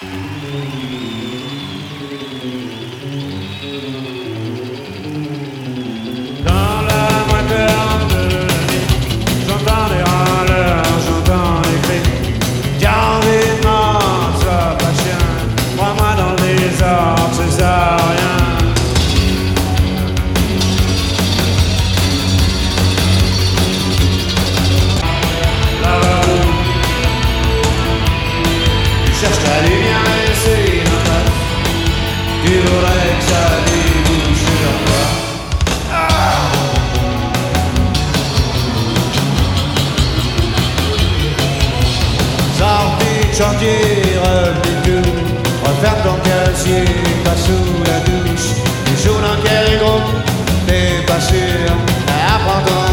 Dans la moiteur de la nuit, j'entends des râleurs, j'entends des cris. Tiens, vivement, sois pas chien, crois-moi dans le désordre, c'est ça rien. Là-bas, tu cherches la lumière et c'est une impasse. Tu voudrais que ça débouche sur toi. Sorti de chantier, revenu de tout. Referme ton casier, pas sous la douche. Tu joues dans quel groupe, t'es pas sûr. Apprends ton